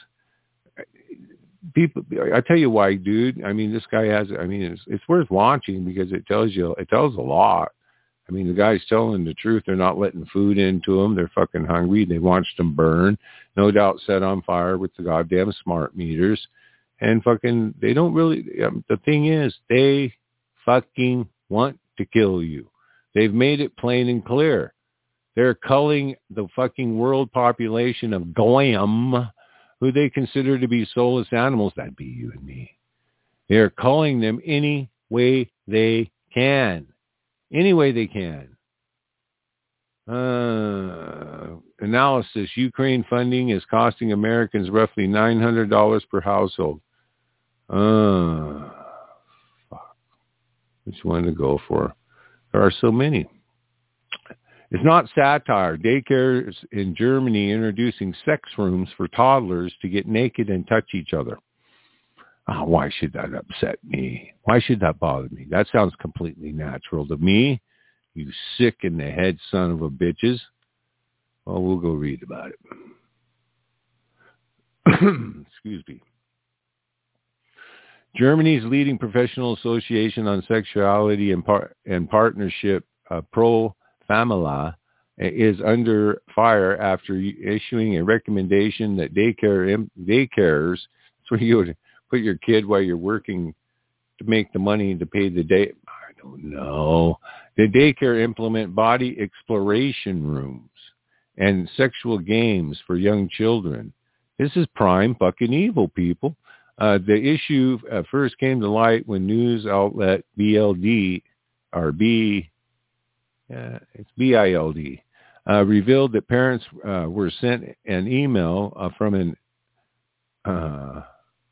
people, I tell you why, dude. I mean, this guy has, I mean, it's, it's worth watching because it tells you, it tells a lot. I mean, the guy's telling the truth. They're not letting food into them. They're fucking hungry. They watched them burn, no doubt set on fire with the goddamn smart meters. And fucking, they don't really, um, the thing is, they fucking want to kill you. They've made it plain and clear. They're culling the fucking world population of Goyim, who they consider to be soulless animals. That'd be you and me. They're culling them any way they can. Any way they can. Uh, analysis, Ukraine funding is costing Americans roughly nine hundred dollars per household. Uh, fuck. Which one to go for? There are so many. It's not satire. Daycares in Germany introducing sex rooms for toddlers to get naked and touch each other. Oh, why should that upset me? Why should that bother me? That sounds completely natural to me. You sick in the head son of a bitches. Well, we'll go read about it. Excuse me. Germany's leading professional association on sexuality and, par- and partnership, uh, Pro Famila, is under fire after issuing a recommendation that daycare daycares, that's where you would put your kid while you're working to make the money to pay the day. I don't know. The daycare implement body exploration rooms and sexual games for young children. This is prime fucking evil, people. Uh, the issue uh, first came to light when news outlet B L D, or B, uh, it's B I L D, uh, revealed that parents uh, were sent an email uh, from an, uh,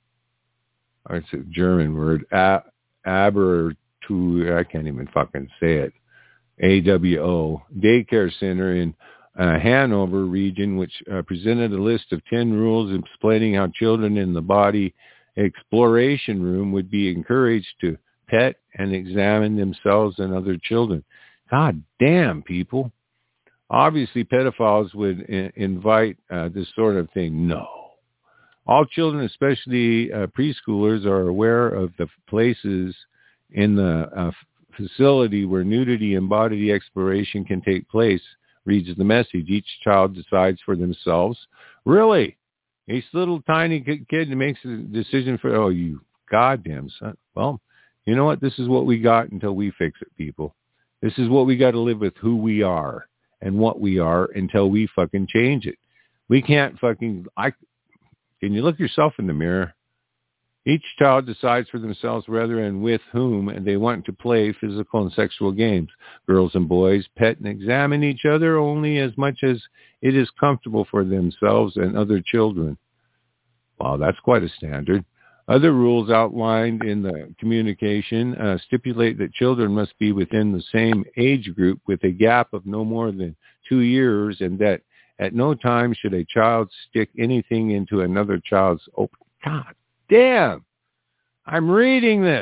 it's a German word, a, aber to, I can't even fucking say it, A W O, daycare center in uh, Hanover region, which uh, presented a list of ten rules explaining how children in the body exploration room would be encouraged to pet and examine themselves and other children. God damn, people. Obviously, pedophiles would I- invite uh, this sort of thing. No. All children, especially uh, preschoolers, are aware of the places in the uh, facility where nudity and body exploration can take place, reads the message. Each child decides for themselves. Really? Each little tiny kid makes a decision for, oh, you goddamn son. Well, you know what? This is what we got until we fix it, people. This is what we got to live with, who we are and what we are until we fucking change it. We can't fucking, I, can you look yourself in the mirror? Each child decides for themselves whether and with whom they want to play physical and sexual games. Girls and boys pet and examine each other only as much as it is comfortable for themselves and other children. Wow, that's quite a standard. Other rules outlined in the communication uh, stipulate that children must be within the same age group with a gap of no more than two years and that At no time should a child stick anything into another child's open. God damn. I'm reading this.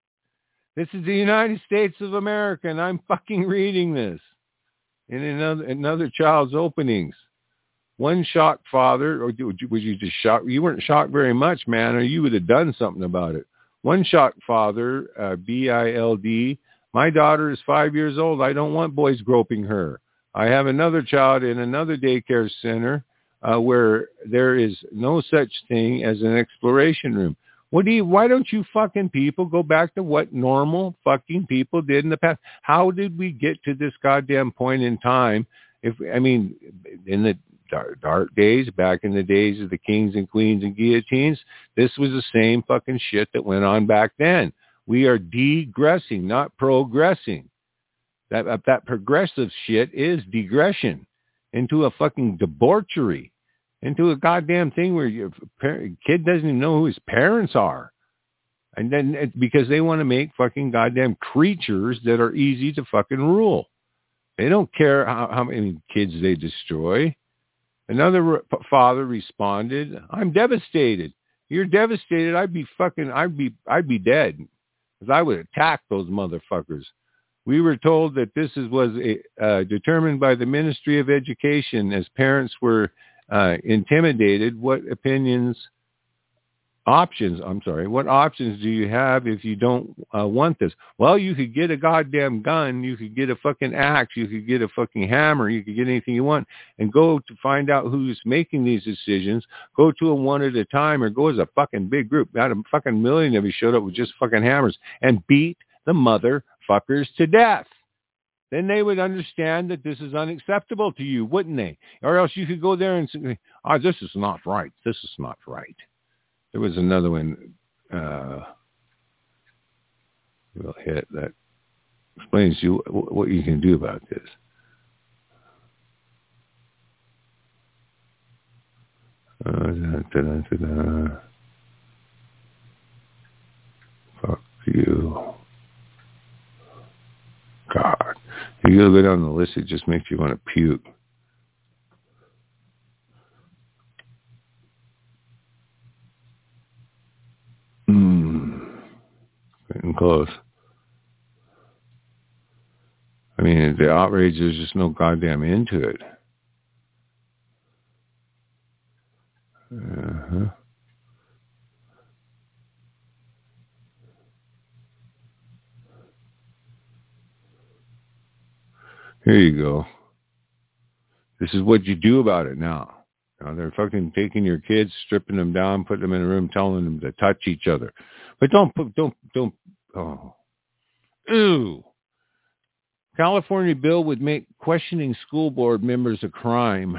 This is the United States of America, and I'm fucking reading this in another another child's openings. One shocked father, or was you just shocked? You weren't shocked very much, man, or you would have done something about it. One shocked father, uh, B I L D, my daughter is five years old. I don't want boys groping her. I have another child in another daycare center uh, where there is no such thing as an exploration room. What do you, why don't you fucking people go back to what normal fucking people did in the past? How did we get to this goddamn point in time? If, I mean, in the dark, dark days, back in the days of the kings and queens and guillotines, this was the same fucking shit that went on back then. We are degressing, not progressing. That, that progressive shit is degression into a fucking debauchery. Into a goddamn thing where your kid doesn't even know who his parents are. And then it, because they want to make fucking goddamn creatures that are easy to fucking rule. They don't care how, how many kids they destroy. Another re- father responded, I'm devastated. You're devastated. I'd be fucking, I'd be, I'd be dead. Because I would attack those motherfuckers. We were told that this is, was a, uh, determined by the Ministry of Education as parents were Uh, intimidated. What opinions, options, I'm sorry, what options do you have if you don't uh, want this? Well, you could get a goddamn gun, you could get a fucking axe, you could get a fucking hammer, you could get anything you want, and go to find out who's making these decisions, go to them one at a time, or go as a fucking big group. Not a fucking million of you showed up with just fucking hammers, and beat the motherfuckers to death. Then they would understand that this is unacceptable to you, wouldn't they? Or else you could go there and say, oh, this is not right. This is not right. There was another one uh, we'll hit that explains to you what you can do about this. Uh, da, da, da, da. Fuck you. God. If you go down the list, it just makes you want to puke. Hmm. Getting close. I mean, the outrage, there's just no goddamn end to it. Uh-huh. Here you go. This is what you do about it now. Now they're fucking taking your kids, stripping them down, putting them in a room, telling them to touch each other. But don't put, don't, don't, oh. Ew. California bill would make questioning school board members a crime.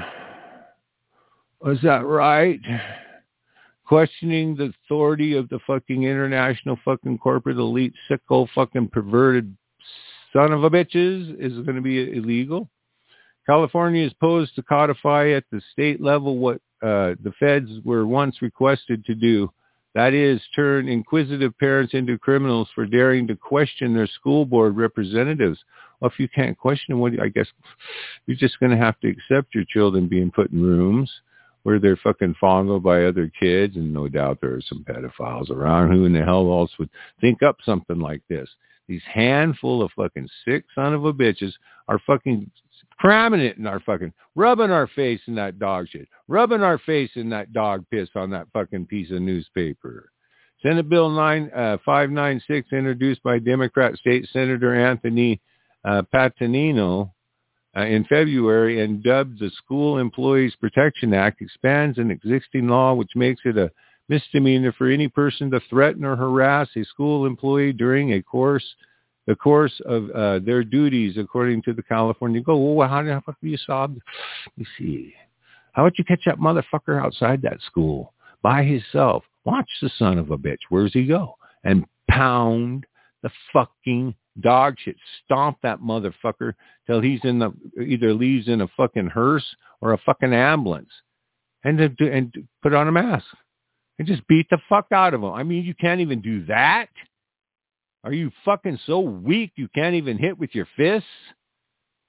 Was that right? Questioning the authority of the fucking international fucking corporate elite, sicko fucking perverted son of a bitches is going to be illegal. California is posed to codify at the state level what uh, the feds were once requested to do. That is, turn inquisitive parents into criminals for daring to question their school board representatives. Well, if you can't question them, what, I guess you're just going to have to accept your children being put in rooms where they're fucking fondled by other kids, and no doubt there are some pedophiles around. Who in the hell else would think up something like this? These handful of fucking sick son of a bitches are fucking cramming it in our fucking, rubbing our face in that dog shit, rubbing our face in that dog piss on that fucking piece of newspaper. Senate Bill nine, uh, five ninety-six, introduced by Democrat State Senator Anthony uh, Patanino uh, in February and dubbed the School Employees Protection Act, expands an existing law which makes it a misdemeanor for any person to threaten or harass a school employee during a course, the course of uh, their duties, according to the California. Go, well, how the fuck do you solve? Let me see. How about you catch that motherfucker outside that school by himself? Watch the son of a bitch. Where's he go? And pound the fucking dog shit. Stomp that motherfucker till he's in the, either leaves in a fucking hearse or a fucking ambulance, and to, and to put on a mask. And just beat the fuck out of them. I mean, you can't even do that? Are you fucking so weak you can't even hit with your fists?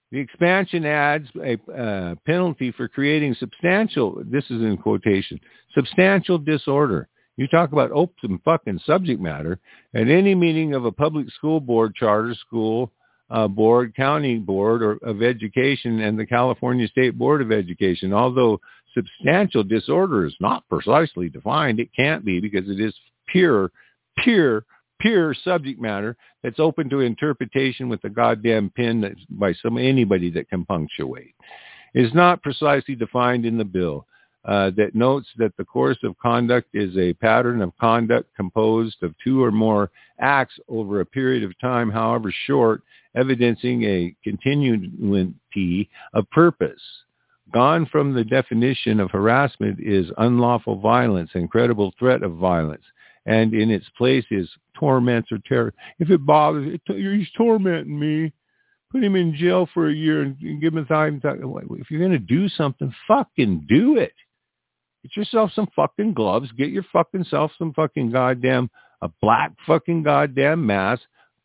The expansion adds a uh, penalty for creating substantial, this is in quotation, substantial disorder. You talk about open fucking subject matter at any meeting of a public school board, charter school uh, board, county board or, of education, and the California State Board of Education. Although substantial disorder is not precisely defined, it can't be because it is pure, pure, pure subject matter that's open to interpretation with a goddamn pen that's by some anybody that can punctuate. It is not precisely defined in the bill. Uh, that notes that the course of conduct is a pattern of conduct composed of two or more acts over a period of time, however short, evidencing a continuity of purpose. Gone from the definition of harassment is unlawful violence and credible threat of violence, and in its place is torments or terror. If it bothers, it, he's tormenting me. Put him in jail for a year and give him time. If you're going to do something, fucking do it. Get yourself some fucking gloves. Get your fucking self some fucking goddamn, a black fucking goddamn mask.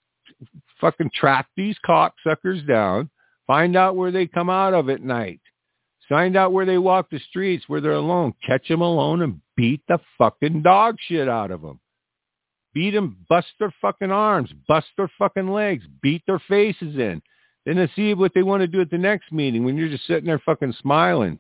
Fucking track these cocksuckers down. Find out where they come out of at night. Find out where they walk the streets, where they're alone. Catch them alone and beat the fucking dog shit out of them. Beat them, bust their fucking arms, bust their fucking legs, beat their faces in. Then they see what they want to do at the next meeting when you're just sitting there fucking smiling.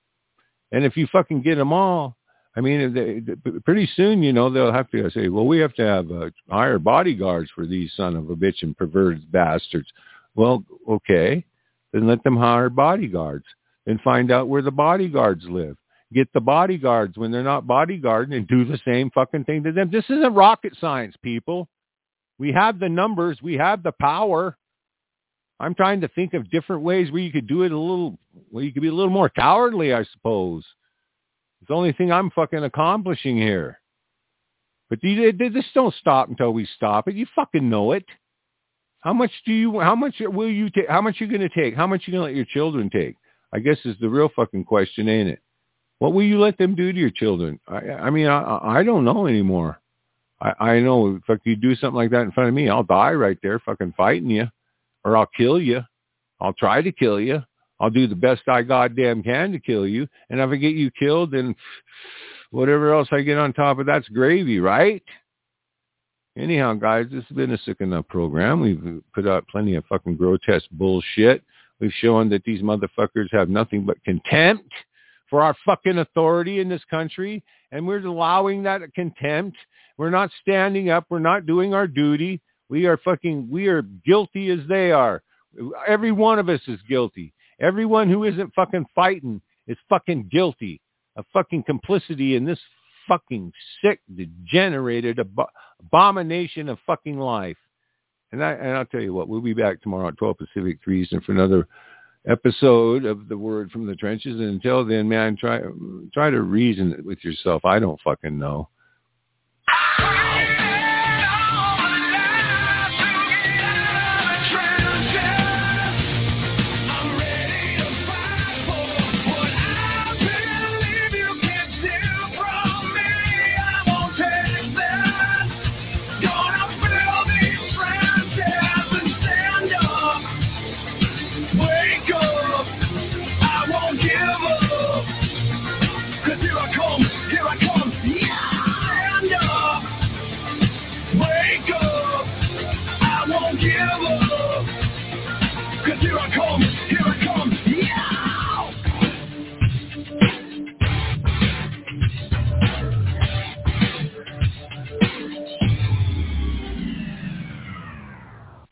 And if you fucking get them all, I mean, they, they, pretty soon, you know, they'll have to say, well, we have to have uh, hire bodyguards for these son of a bitch and perverted bastards. Well, okay, then let them hire bodyguards and find out where the bodyguards live. Get the bodyguards when they're not bodyguarding and do the same fucking thing to them. This isn't rocket science, people. We have the numbers. We have the power. I'm trying to think of different ways where you could do it a little, well, you could be a little more cowardly, I suppose. It's the only thing I'm fucking accomplishing here. But they, they just don't stop until we stop it. You fucking know it. How much do you, how much will you take, how much are you going to take? How much are you going to let your children take? I guess is the real fucking question, ain't it? What will you let them do to your children? I, I mean, I, I don't know anymore. I, I know if you do something like that in front of me, I'll die right there fucking fighting you. Or I'll kill you. I'll try to kill you. I'll do the best I goddamn can to kill you. And if I get you killed, then whatever else I get on top of that's gravy, right? Anyhow, guys, this has been a sick enough program. We've put out plenty of fucking grotesque bullshit. We've shown that these motherfuckers have nothing but contempt for our fucking authority in this country. And we're allowing that contempt. We're not standing up. We're not doing our duty. We are fucking, we are guilty as they are. Every one of us is guilty. Everyone who isn't fucking fighting is fucking guilty of fucking complicity in this fucking sick, degenerated ab- abomination of fucking life. And, I, and I'll tell you what, we'll be back tomorrow at twelve Pacific, three Eastern for another episode of The Word from the Trenches. And until then, man, try, try to reason it with yourself. I don't fucking know.